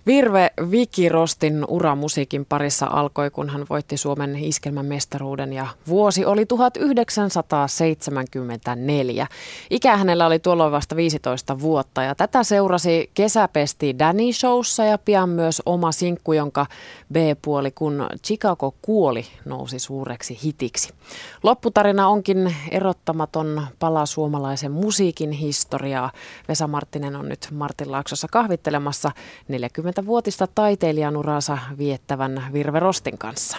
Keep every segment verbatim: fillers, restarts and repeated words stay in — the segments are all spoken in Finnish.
Virve Viki Rostin ura musiikin parissa alkoi, kun hän voitti Suomen iskelmän mestaruuden ja vuosi oli tuhatyhdeksänsataaseitsemänkymmentäneljä. Ikä hänellä oli tuolloin vasta viisitoista vuotta ja tätä seurasi kesäpesti Danny Showssa ja pian myös oma sinkku, jonka B-puoli kun Chicago kuoli nousi suureksi hitiksi. Lopputarina onkin erottamaton pala suomalaisen musiikin historiaa. Vesa Marttinen on nyt Martinlaaksossa kahvittelemassa neljäkymmentävuotista taiteilijan uraansa viettävän Virve Rostin kanssa.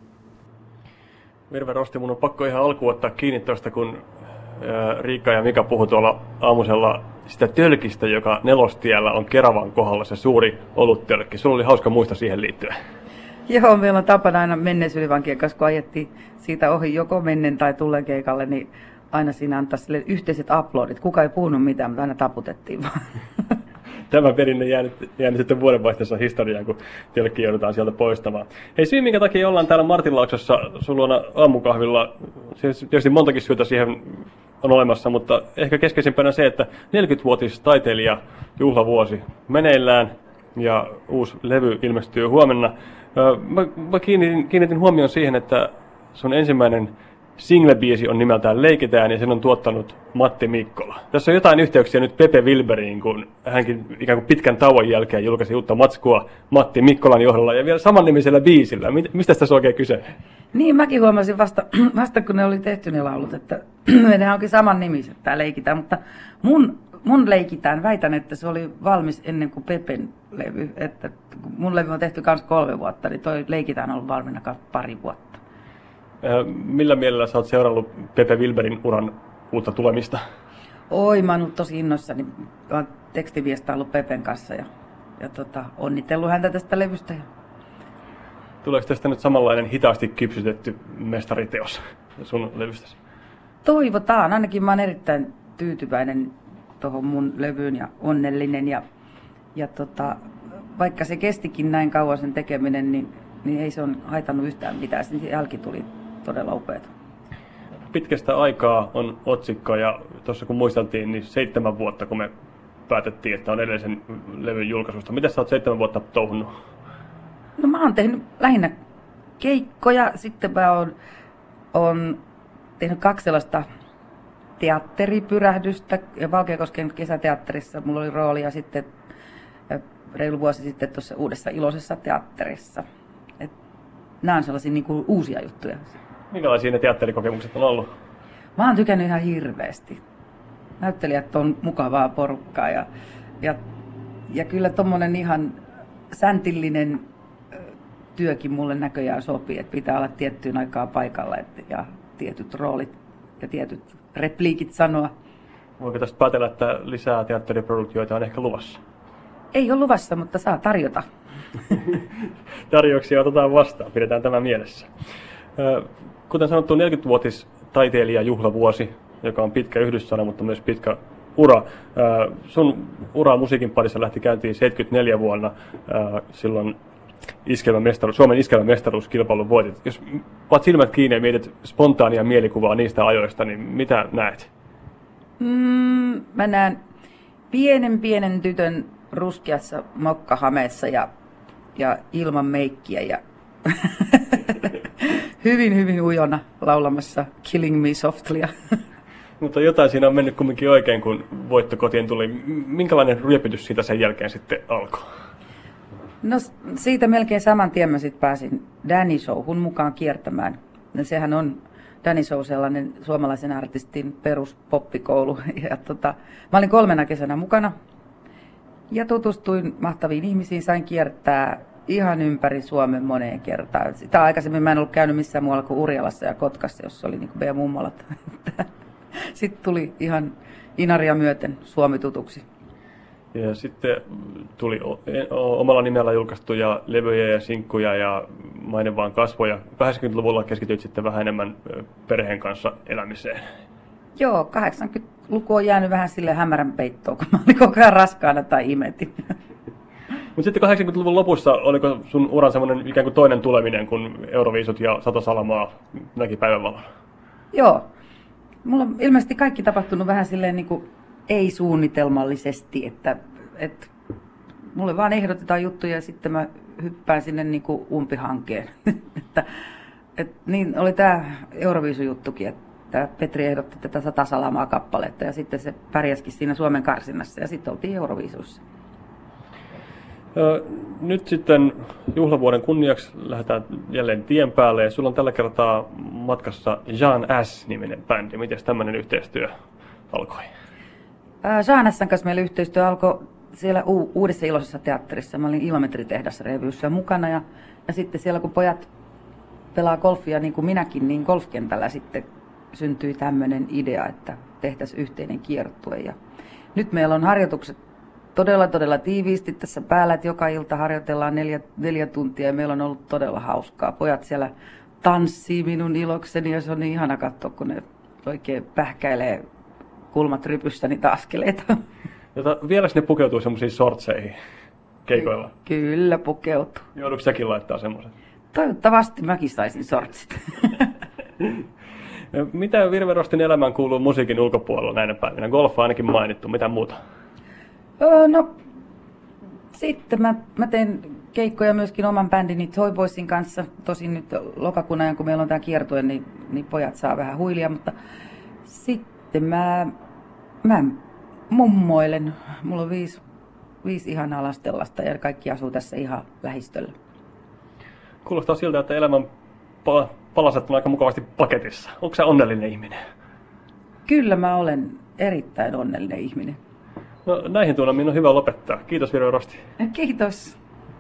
Virve Rosti, mun on pakko ihan alkuun ottaa kiinni tuosta, kun Riikka ja Mika puhui tuolla aamusella sitä tölkistä, joka Nelostiellä on Keravan kohdalla, se suuri oluttölkki. Sulla oli hauska muista siihen liittyen. Joo, meillä on tapana aina menneisyylivankien kanssa, kun ajettiin siitä ohi joko mennen tai tulleen keikalle, niin aina siinä antaa sille yhteiset aplodit. Kuka ei puhunut mitään, mutta aina taputettiin vaan. Tämä perinne jäänyt, jäänyt sitten vuodenvaihteessa historiaan, kun tölkki joudutaan sieltä poistamaan. Hei, syy minkä takia ollaan täällä Martinlaaksossa sun luona aamukahvilla, siis tietysti montakin syytä siihen on olemassa, mutta ehkä keskeisimpänä se, että neljäkymmenvuotis taiteilija juhlavuosi meneillään ja uusi levy ilmestyy huomenna. Mä, mä kiinnitin, kiinnitin huomioon siihen, että sun ensimmäinen single-biisi on nimeltään Leikitään ja sen on tuottanut Matti Mikkola. Tässä on jotain yhteyksiä nyt Pepe Wilberiin, kun hänkin ikään kuin pitkän tauon jälkeen julkaisi uutta matskua Matti Mikkolan johdolla ja vielä samannimisellä biisillä. Mistä tässä on oikein kyse? Niin, mäkin huomasin vasta, vasta kun ne oli tehty ne laulut, että ne onkin saman nimiset, tää Leikitään, mutta mun, mun Leikitään, väitän, että se oli valmis ennen kuin Pepen levy, että kun mun levy on tehty kans kolme vuotta, niin toi Leikitään on ollut valmiina pari vuotta. Millä mielellä sä oot seurannut Pepe Wilberin uran uutta tulemista? Oi, mä oon ollut tosi innoissani. Mä oon tekstiviestaillut Pepen kanssa ja, ja tota, onnitellut häntä tästä levystä. Tuleeko tästä nyt samanlainen hitaasti kypsytetty mestariteos sun levystäsi? Toivotaan. Ainakin mä oon erittäin tyytyväinen tuohon mun levyyn ja onnellinen. Ja, ja tota, vaikka se kestikin näin kauan sen tekeminen, niin, niin ei se on haitannut yhtään mitään. Sen jälki tuli todella upeata. Pitkästä aikaa on otsikko ja tuossa kun muisteltiin, niin seitsemän vuotta kun me päätettiin, että on edellisen levyn julkaisusta. Mitä sä oot seitsemän vuotta touhunnut? No mä oon tehnyt lähinnä keikkoja, sitten mä oon, oon tehnyt kaksi sellaista teatteripyrähdystä. Valkeakosken kesäteatterissa mulla oli rooli ja sitten reilu vuosi sitten tuossa uudessa Iloisessa teatterissa. Et nämä on sellaisia niin kuin uusia juttuja. Minkälaisia ne teatterikokemukset on ollut? Mä oon tykännyt ihan hirveästi. Näyttelijät on mukavaa porukkaa ja, ja, ja kyllä tommonen ihan säntillinen työkin mulle näköjään sopii, että pitää olla tiettyyn aikaa paikalla et, ja tietyt roolit ja tietyt repliikit sanoa. Voiko tästä päätellä, että lisää teatteriproduktioita on ehkä luvassa? Ei ole luvassa, mutta saa tarjota. Tarjouksia otetaan vastaan, pidetään tämä mielessä. Kuten sanottu, neljäkymmenvuotis taiteilijajuhlavuosi, joka on pitkä yhdyssana, mutta myös pitkä ura. Sun ura musiikin parissa lähti käyntiin seitsemänkymmentäneljä vuonna, silloin iskelmän mestaruus, Suomen iskelmän mestaruuskilpailun voitit. Jos paat silmät kiinni ja mietit spontaania mielikuvaa niistä ajoista, niin mitä näet? Mm, mä näen pienen pienen tytön ruskeassa mokkahameessa ja, ja ilman meikkiä ja hyvin hyvin ujona laulamassa Killing Me Softlyä. Mutta jotain siinä on mennyt kumminkin oikein, kun voitto kotiin tuli. Minkälainen ryöpytys siitä sen jälkeen sitten alkoi? No siitä melkein saman tien mä sitten pääsin Danny Showhun mukaan kiertämään. Ja sehän on Danny Show sellainen suomalaisen artistin peruspoppikoulu. Ja tota, mä olin kolmena kesänä mukana ja tutustuin mahtaviin ihmisiin, sain kiertää ihan ympäri Suomen moneen kertaan. Sitä aikaisemmin mä en ollut käynyt missään muualla kuin Urjalassa ja Kotkassa, jossa oli niin kuin meidän mummolat. Sitten tuli ihan inaria myöten Suomi tutuksi. Ja sitten tuli omalla nimellä julkaistuja levyjä ja sinkkuja ja maine vaan kasvoja. kahdeksankymmentäluvulla keskityit sitten vähän enemmän perheen kanssa elämiseen. Joo, kahdeksankymmentäluku on jäänyt vähän sille hämärän peittoon, kun mä olin koko ajan raskaana tai imetin. Mutta sitten kahdeksankymmentäluvun lopussa, oliko sun uran semmoinen ikään kuin toinen tuleminen, kun Euroviisut ja Sata Salamaa näki päivänvalon? Joo. Mulla on ilmeisesti kaikki tapahtunut vähän silleen niin kuin ei-suunnitelmallisesti, että, että mulle vaan ehdotetaan juttuja ja sitten mä hyppään sinne niin kuin umpihankeen. että, et niin oli tämä Euroviisujuttukin, että Petri ehdotti tätä Sata salamaa kappaletta ja sitten se pärjäskin siinä Suomen karsinnassa ja sitten oltiin Euroviisuissa. Nyt sitten juhlavuoden kunniaksi lähdetään jälleen tien päälle ja sulla on tällä kertaa matkassa Jean S-niminen bändi. Miten tämmöinen yhteistyö alkoi? Jean S:n kanssa meillä yhteistyö alkoi siellä U- Uudessa iloisessa teatterissa. Mä olin Ilometritehdas-revyssä mukana ja, ja sitten siellä kun pojat pelaa golfia niin kuin minäkin, niin golfkentällä sitten syntyi tämmöinen idea, että tehtäisiin yhteinen kiertue. Ja nyt meillä on harjoitukset todella, todella tiiviisti tässä päällä, että joka ilta harjoitellaan neljä, neljä tuntia ja meillä on ollut todella hauskaa. Pojat siellä tanssii minun ilokseni ja se on niin ihana katsoa, kun ne oikein pähkäilee kulmat rypyssä niitä askeleita. Jota, vieläks ne pukeutuu semmoisiin sortseihin keikoilla? Kyllä pukeutuu. Joudutko säkin laittaa semmoisen? Toivottavasti mäkin saisin sortsit. Mitä Virve Rostin elämään kuuluu musiikin ulkopuolella näinä päivinä? Golf on ainakin mainittu. Mitä muuta? Öö, no, sitten mä, mä teen keikkoja myöskin oman bändini Toy Boysin kanssa. Tosin nyt lokakuun ajan, kun meillä on tää kiertue, niin, niin pojat saa vähän huilia. Mutta sitten mä, mä mummoilen. Mulla on viisi, viisi ihanaa lastenlasta ja kaikki asuu tässä ihan lähistöllä. Kuulostaa siltä, että elämän pa- palaset on aika mukavasti paketissa. Onko sä onnellinen ihminen? Kyllä mä olen erittäin onnellinen ihminen. No näihin tunnelmiin on hyvä lopettaa. Kiitos Virve Rosti. Kiitos.